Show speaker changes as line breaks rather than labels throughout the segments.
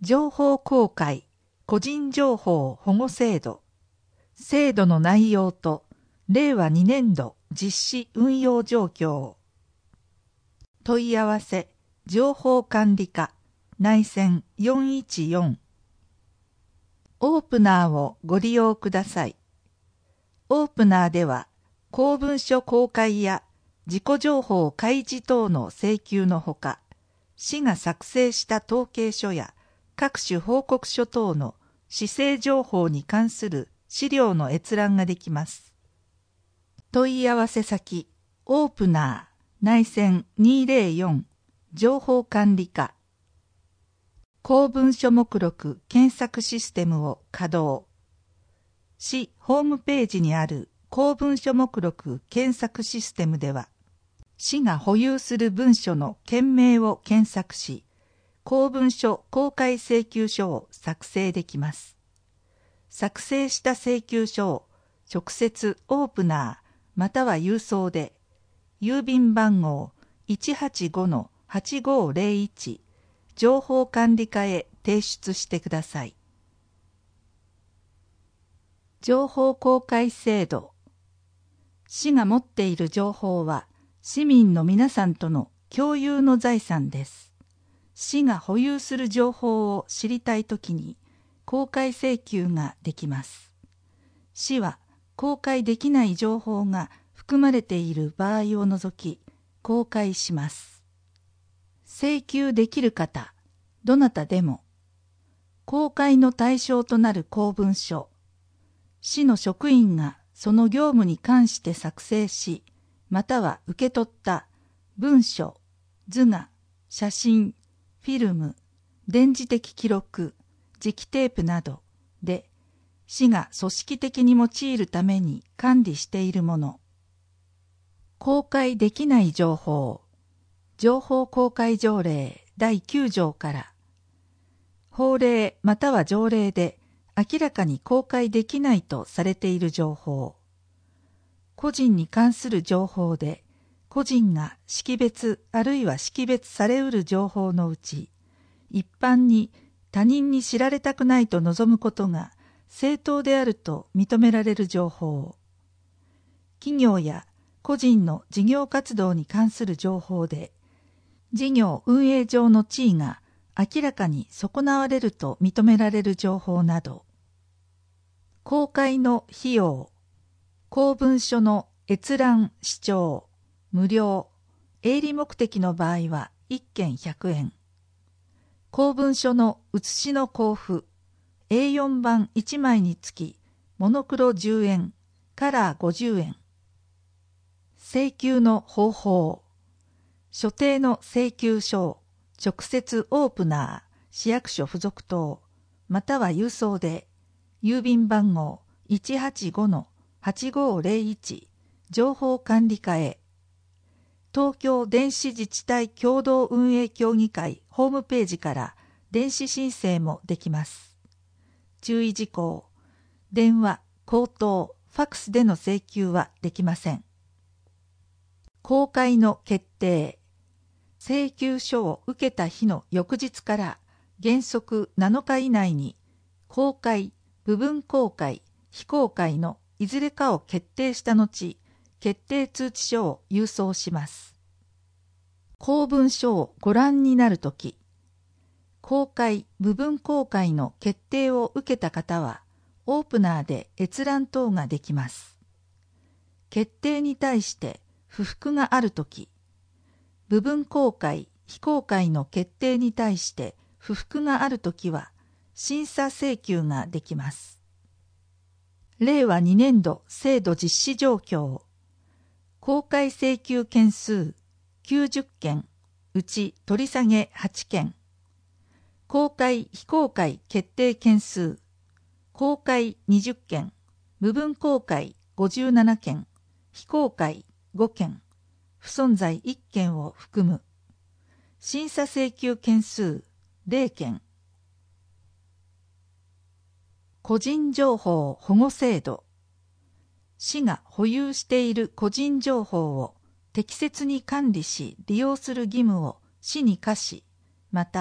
情報公開個人情報保護制度の内容と令和2年度実施運用状況。問い合わせ情報管理課内線414。オープナーをご利用ください。オープナーでは公文書公開や自己情報開示等の請求のほか、市が作成した統計書や各種報告書等の市政情報に関する資料の閲覧ができます。問い合わせ先オープナー内線204情報管理課。公文書目録検索システムを稼働。市ホームページにある公文書目録検索システムでは、市が保有する文書の件名を検索し、公文書公開請求書を作成できます。作成した請求書を直接オープナーまたは郵送で、郵便番号 185-8501 情報管理課へ提出してください。情報公開制度。市が持っている情報は市民の皆さんとの共有の財産です。市が保有する情報を知りたいときに公開請求ができます。市は公開できない情報が含まれている場合を除き公開します。請求できる方、どなたでも、公開の対象となる公文書、市の職員がその業務に関して作成し、または受け取った文書、図画、写真、フィルム、電磁的記録、磁気テープなどで、市が組織的に用いるために管理しているもの。公開できない情報、情報公開条例第9条から、法令または条例で明らかに公開できないとされている情報、個人に関する情報で、個人が識別あるいは識別されうる情報のうち、一般に他人に知られたくないと望むことが正当であると認められる情報、企業や個人の事業活動に関する情報で、事業運営上の地位が明らかに損なわれると認められる情報など、公開の費用、公文書の閲覧視聴、無料、営利目的の場合は1件100円。公文書の写しの交付、A4 版1枚につき、モノクロ10円、カラー50円。請求の方法、所定の請求書を直接オープナー、市役所付属等、または郵送で、郵便番号 185-8501 情報管理課へ。東京電子自治体共同運営協議会ホームページから電子申請もできます。注意事項、電話、口頭、ファックスでの請求はできません。公開の決定。請求書を受けた日の翌日から原則7日以内に公開、部分公開、非公開のいずれかを決定した後、決定通知書を郵送します。公文書をご覧になるとき、公開、部分公開の決定を受けた方は、オープナーで閲覧等ができます。決定に対して不服があるとき、部分公開、非公開の決定に対して不服があるときは、審査請求ができます。令和2年度制度実施状況。公開請求件数90件、うち取り下げ8件。公開・非公開決定件数。公開20件、部分公開57件、非公開5件。不存在1件を含む。審査請求件数0件。個人情報保護制度。市が保有している個人情報を適切に管理し利用する義務を市に課し、また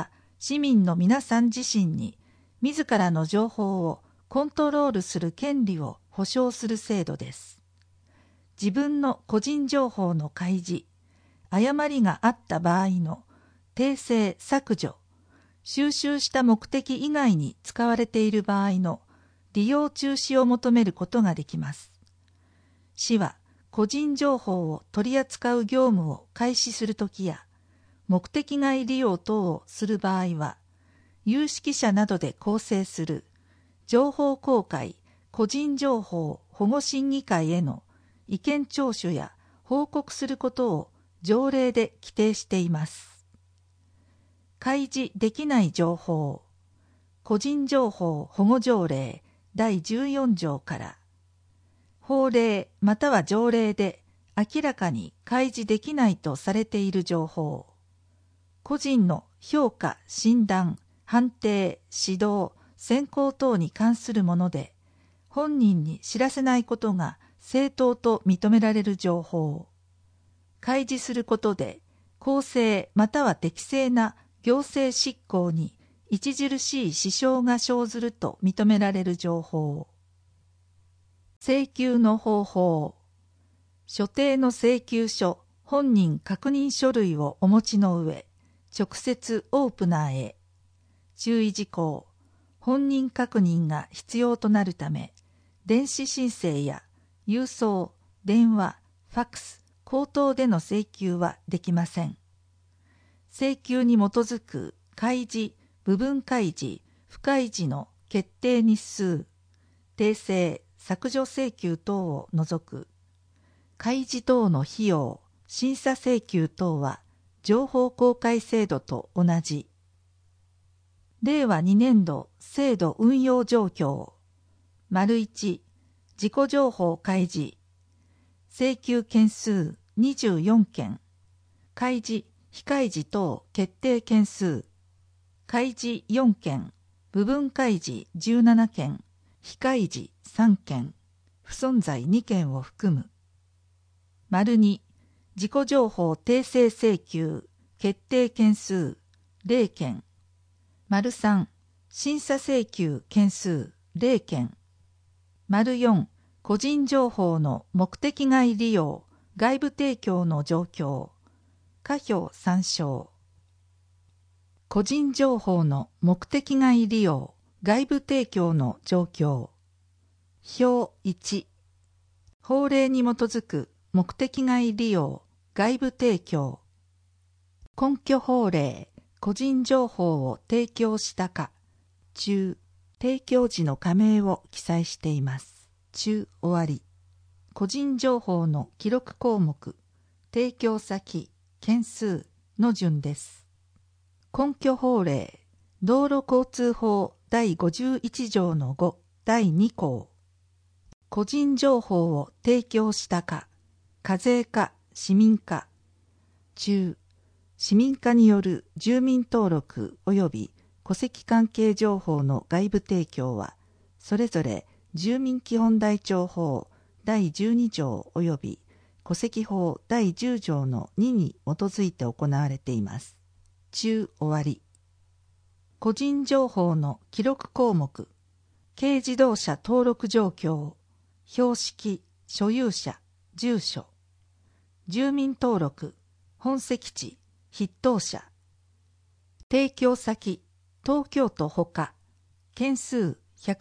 市民の皆さん自身に自らの情報をコントロールする権利を保障する制度です。自分の個人情報の開示、誤りがあった場合の訂正・削除、収集した目的以外に使われている場合の利用中止を求めることができます。市は個人情報を取り扱う業務を開始するときや、目的外利用等をする場合は、有識者などで構成する情報公開個人情報保護審議会への意見聴取や報告することを条例で規定しています。開示できない情報、個人情報保護条例第14条から、法令または条例で明らかに開示できないとされている情報、個人の評価、診断、判定、指導、選考等に関するもので、本人に知らせないことが正当と認められる情報、開示することで公正または適正な行政執行に著しい支障が生ずると認められる情報、請求の方法、所定の請求書、本人確認書類をお持ちの上、直接オープナーへ。注意事項、本人確認が必要となるため、電子申請や郵送、電話、ファックス、口頭での請求はできません。請求に基づく開示、部分開示、不開示の決定日数、訂正、削除請求等を除く。開示等の費用、審査請求等は情報公開制度と同じ。令和2年度制度運用状況。1、自己情報開示。請求件数24件。開示、非開示等決定件数。開示4件。部分開示17件。非開示3件。不存在2件を含む。2、自己情報訂正請求。決定件数0件。3、審査請求件数0件。4、個人情報の目的外利用、外部提供の状況。可評参照。個人情報の目的外利用、外部提供の状況。表1、法令に基づく目的外利用、外部提供。根拠法令、個人情報を提供したか、中、提供時の加盟を記載しています。中終わり。個人情報の記録項目、提供先、件数の順です。根拠法令、道路交通法第51条の5、第2項。個人情報を提供したか、課税か、市民か。中、市民課による住民登録及び戸籍関係情報の外部提供は、それぞれ住民基本台帳法第12条及び戸籍法第10条の2に基づいて行われています。中終わり。個人情報の記録項目、軽自動車登録状況、標識、所有者、住所。住民登録、本籍地、筆頭者。提供先、東京都ほか、件数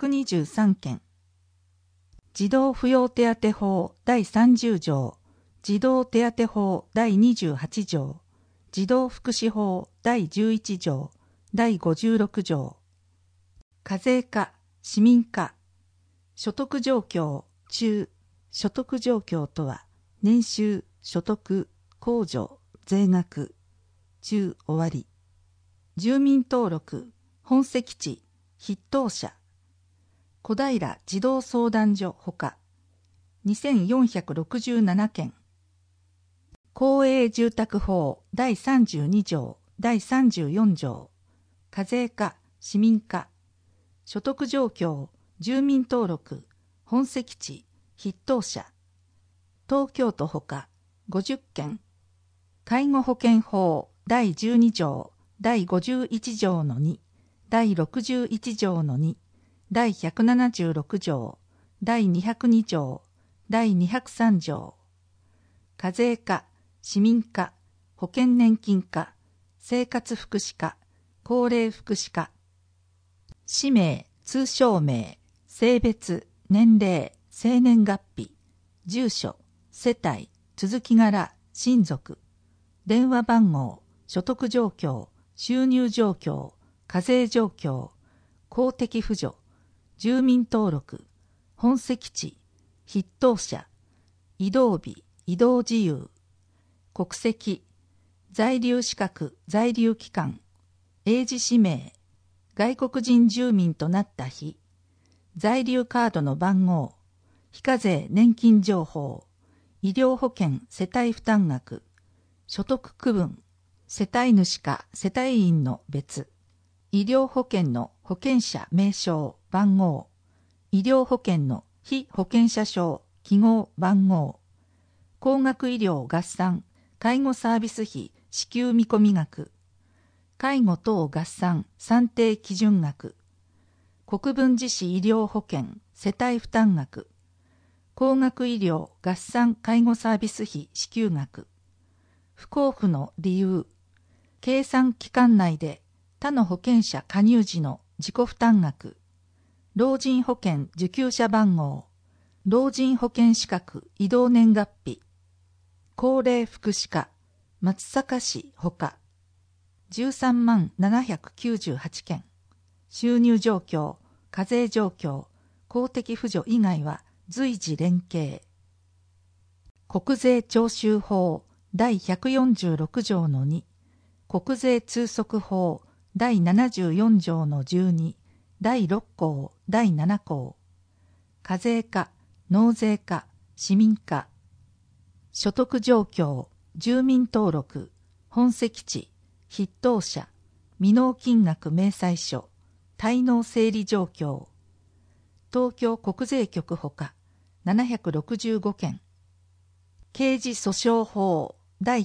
123件。児童扶養手当法第30条、児童手当法第28条、児童福祉法第11条、第56条。課税課、市民課。所得状況、中。所得状況とは、年収、所得、控除、税額。中終わり。住民登録、本籍地、筆頭者。小平児童相談所ほか、2467件。公営住宅法第32条、第34条。課税課、市民課。所得状況、住民登録、本籍地、筆頭者。東京都ほか、50件。介護保険法第12条、 第51条の2、第61条の2、第176条、第202条、第203条。課税課、市民課、保険年金課、生活福祉課、高齢福祉課。氏名、通称名、性別、年齢、生年月日、住所、世帯、続き柄、親族、電話番号、所得状況、収入状況、課税状況、公的扶助、住民登録、本籍地、筆頭者、移動日、移動自由、国籍、在留資格、在留期間、英字氏名、外国人住民となった日、在留カードの番号、非課税年金情報、医療保険世帯負担額、所得区分、世帯主か世帯員の別、医療保険の保険者名称番号、医療保険の被保険者証記号番号、高額医療合算介護サービス費支給見込み額、介護等合算算定基準額、国分寺市医療保険世帯負担額、高額医療合算介護サービス費支給額、不交付の理由、計算期間内で他の保険者加入時の自己負担額、老人保険受給者番号、老人保険資格異動年月日、高齢福祉課、松阪市ほか、13万798件、収入状況、課税状況、公的扶助以外は随時連携。国税徴収法第146条の2、国税通則法第74条の12、第6項、第7項。課税課、納税課、市民課。所得状況、住民登録、本籍地、筆頭者、未納金額明細書、滞納整理状況。東京国税局ほか765件。刑事訴訟法第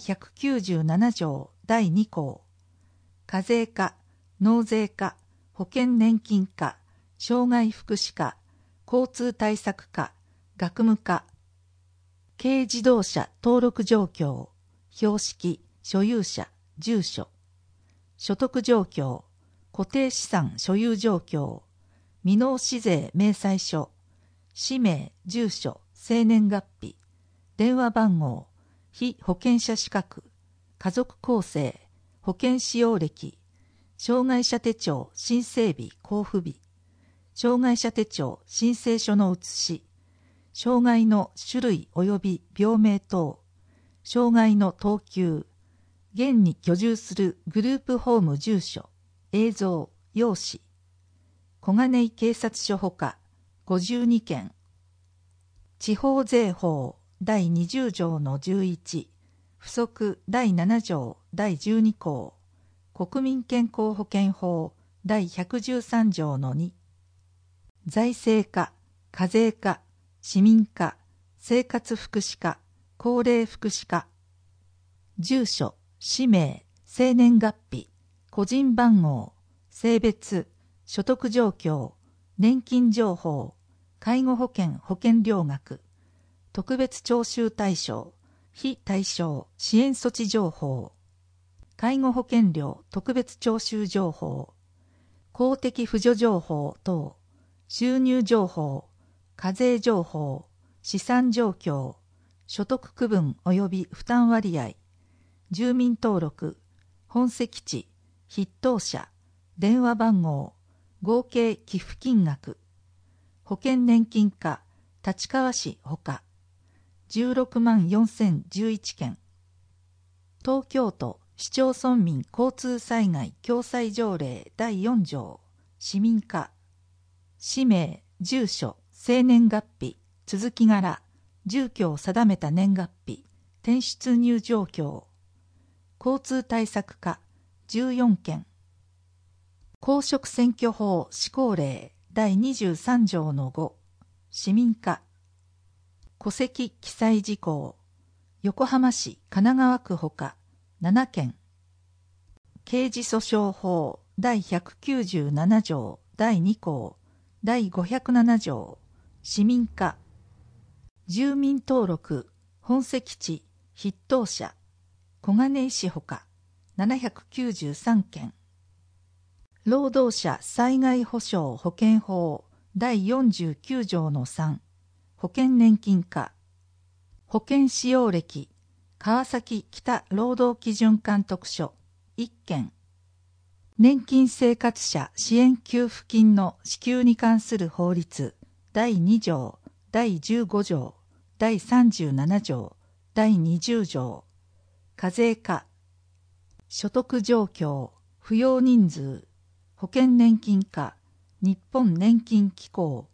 197条第2項。課税課、納税課、保険年金課、障害福祉課、交通対策課、学務課。軽自動車登録状況、標識、所有者、住所。所得状況、固定資産所有状況、未納市税明細書、氏名、住所、生年月日、電話番号、被保険者資格、家族構成、保険使用歴、障害者手帳申請日交付日、障害者手帳申請書の写し、障害の種類及び病名等、障害の等級、現に居住するグループホーム住所、映像、用紙、小金井警察署ほか52件。地方税法第20条の11、附則第7条第12項、国民健康保険法第113条の2。財政課、課税課、市民課、生活福祉課、高齢福祉課。住所、氏名、生年月日、個人番号、性別、所得状況、年金情報、介護保険保険料額、特別徴収対象、非対象支援措置情報、介護保険料特別徴収情報、公的扶助情報等、収入情報、課税情報、資産状況、所得区分及び負担割合、住民登録、本籍地、筆頭者、電話番号、合計寄付金額、保険年金課、立川市ほか、16万4011件。東京都市町村民交通災害共済条例第4条、市民課。氏名、住所、生年月日、続き柄、住居を定めた年月日、転出入状況。交通対策課、14件。公職選挙法施行令第23条の5、市民課。戸籍記載事項、横浜市神奈川区ほか7件。 刑事訴訟法第197条第2項第507条市民課住民登録本籍地筆頭者小金井市ほか793件労働者災害保障保険法第49条の3保険年金課保険使用歴川崎北労働基準監督署1件年金生活者支援給付金の支給に関する法律第2条第15条第37条第20条課税課所得状況扶養人数保険年金課日本年金機構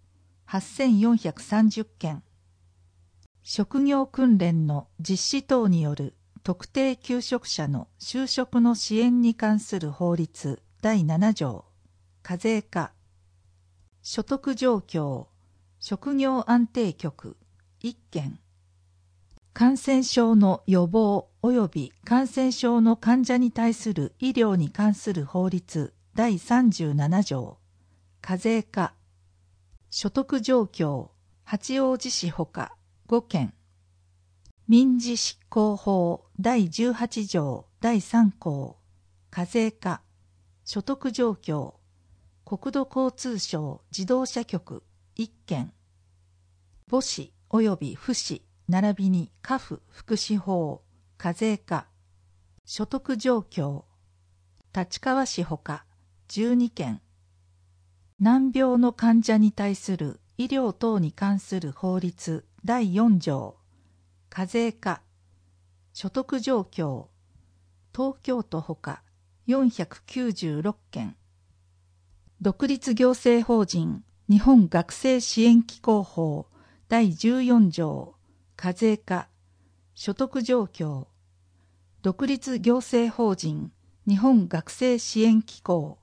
8430件職業訓練の実施等による特定求職者の就職の支援に関する法律第7条課税課所得状況職業安定局1件感染症の予防及び感染症の患者に対する医療に関する法律第37条課税課所得状況八王子市ほか5件民事執行法第18条第3項課税課所得状況国土交通省自動車局1件母子及び父子並びに家父福祉法課税課所得状況立川市ほか12件難病の患者に対する医療等に関する法律第4条課税課所得状況東京都ほか496件独立行政法人日本学生支援機構法第14条課税課所得状況独立行政法人日本学生支援機構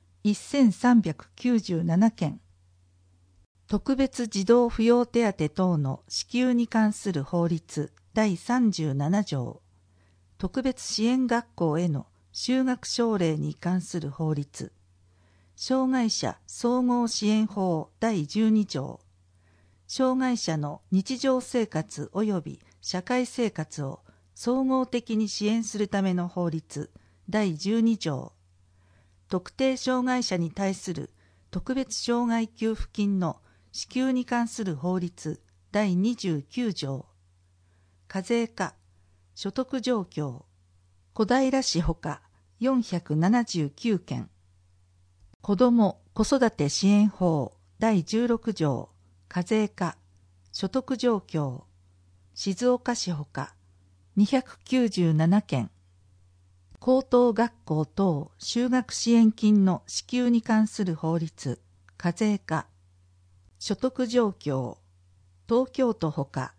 1397件特別児童扶養手当等の支給に関する法律第37条特別支援学校への就学奨励に関する法律障害者総合支援法第12条障害者の日常生活及び社会生活を総合的に支援するための法律第12条特定障害者に対する特別障害給付金の支給に関する法律第29条課税課所得状況小平市ほか479件子ども・子育て支援法第16条課税課所得状況静岡市ほか297件高等学校等就学支援金の支給に関する法律課税課所得状況東京都ほか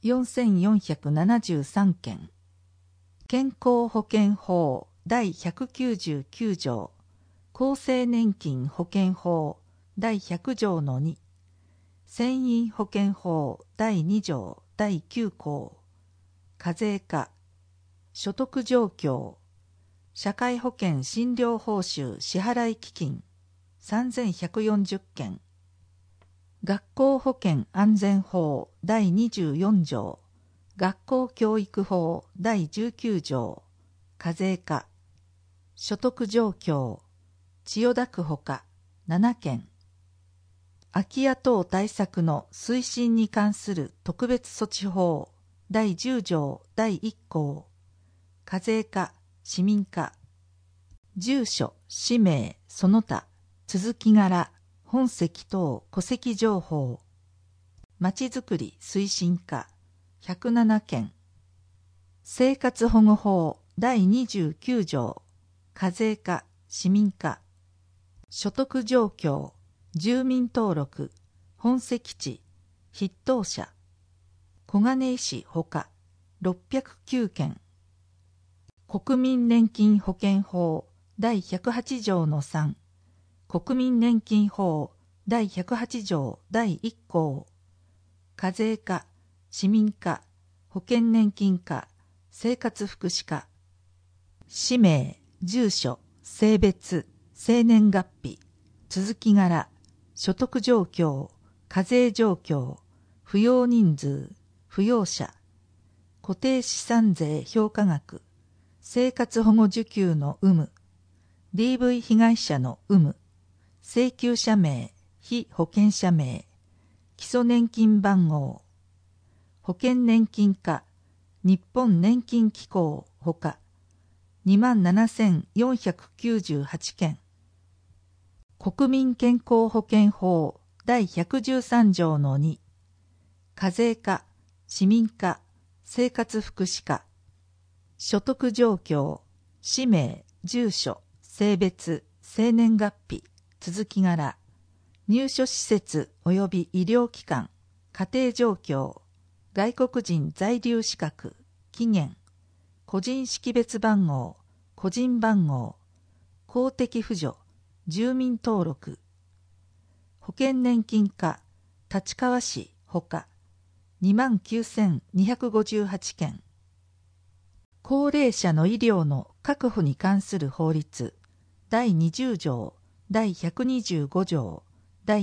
4473件健康保険法第199条厚生年金保険法第100条の2船員保険法第2条第9項課税課所得状況社会保険診療報酬支払基金3140件学校保険安全法第24条学校教育法第19条課税課所得状況千代田区ほか7件空き家等対策の推進に関する特別措置法第10条第1項課税課市民課住所氏名その他続き柄本籍等戸籍情報まちづくり推進課107件生活保護法第29条課税課市民課所得状況住民登録本籍地筆頭者小金井市ほか609件国民年金保険法第108条の3国民年金法第108条第1項課税課市民課保険年金課生活福祉課氏名住所、性別、生年月日、続き柄、所得状況、課税状況、扶養人数、扶養者、固定資産税評価額、生活保護受給の有無、DV 被害者の有無、請求者名、被保険者名、基礎年金番号、保険年金課、日本年金機構ほか、27,498件。国民健康保険法第113条の2、課税課、市民課、生活福祉課、所得状況、氏名、住所、性別、生年月日、続き柄、入所施設及び医療機関、家庭状況、外国人在留資格、期限、個人識別番号、個人番号、公的扶助、住民登録、保険年金課、立川市ほか、29,258件。高齢者の医療の確保に関する法律、第20条、第125条、第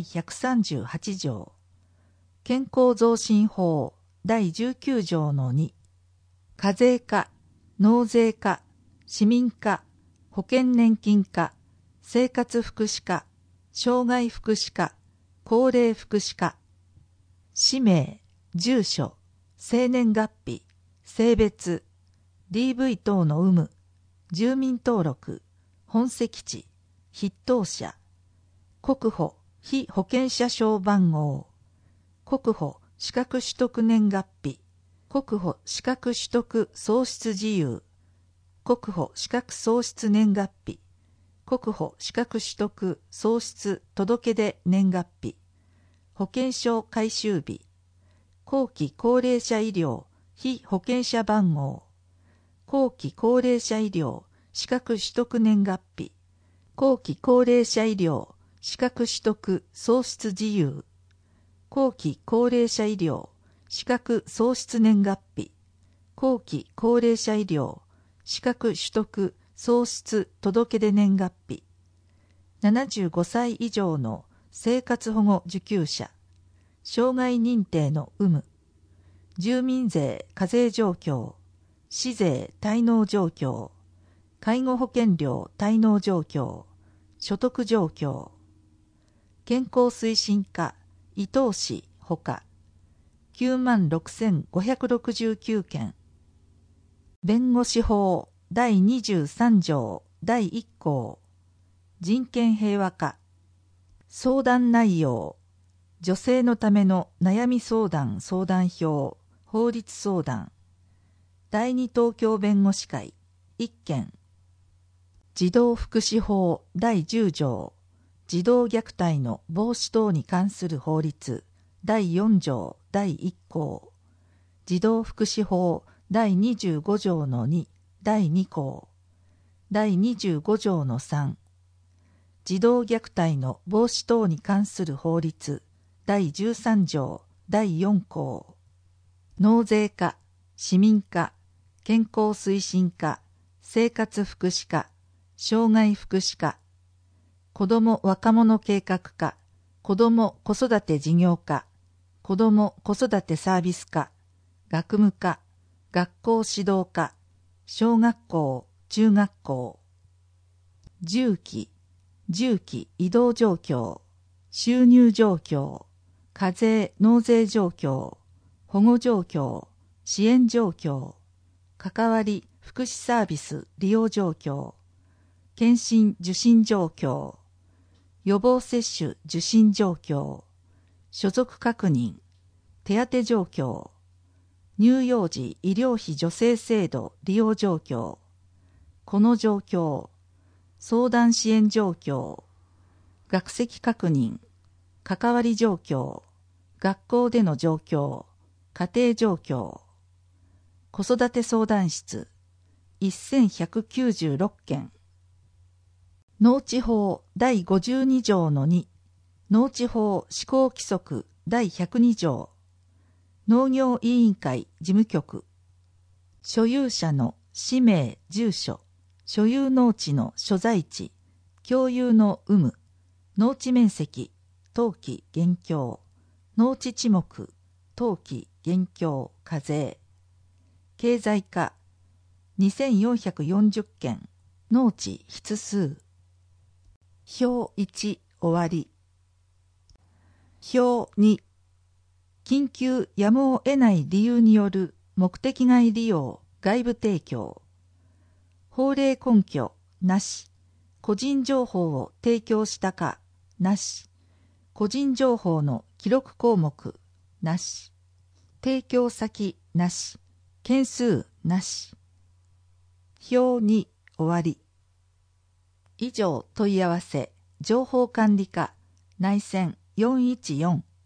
138条、健康増進法、第19条の2、課税課、納税課、市民課、保険年金課、生活福祉課、障害福祉課、高齢福祉課、氏名、住所、生年月日、性別、DV 等の有無、住民登録、本籍地、筆頭者、国保、被保険者証番号、国保資格取得年月日、国保資格取得喪失事由、国保資格喪失年月日、国保資格取得喪失届出年月日、保険証回収日、後期高齢者医療被保険者番号、後期高齢者医療資格取得年月日、後期高齢者医療資格取得喪失事由、後期高齢者医療資格喪失年月日、後期高齢者医療資格取得喪失届出年月日、75歳以上の生活保護受給者、障害認定の有無、住民税課税状況、市税滞納状況、介護保険料滞納状況、所得状況、健康推進課、伊東市ほか、96,569件。弁護士法第23条第1項、人権平和課、相談内容、女性のための悩み相談相談票、法律相談、第二東京弁護士会1件、児童福祉法第10条、児童虐待の防止等に関する法律第4条第1項、児童福祉法第25条の2第2項、第25条の3、児童虐待の防止等に関する法律第13条第4項、納税課、市民課、健康推進課、生活福祉課、障害福祉課、子ども若者計画課、子ども子育て事業課、子ども子育てサービス課、学務課、学校指導課、小学校、中学校、住基移動状況、収入状況、課税納税状況、保護状況、支援状況、関わり福祉サービス利用状況、検診受診状況、予防接種受診状況、所属確認、手当状況、乳幼児医療費助成制度利用状況、この状況、相談支援状況、学籍確認、関わり状況、学校での状況、家庭状況、子育て相談室1196件。農地法第52条の2、農地法施行規則第102条、農業委員会事務局、所有者の氏名、住所、 所有農地の所在地、共有の有無、農地面積、登記現況、農地地目、登記現況課税。経済課、2440件、農地筆数。表1終わり。表2、緊急やむを得ない理由による目的外利用、外部提供。法令根拠、なし。個人情報を提供したか、なし。個人情報の記録項目、なし。提供先、なし。件数、なし。表2終わり。以上問い合わせ、情報管理課、内線414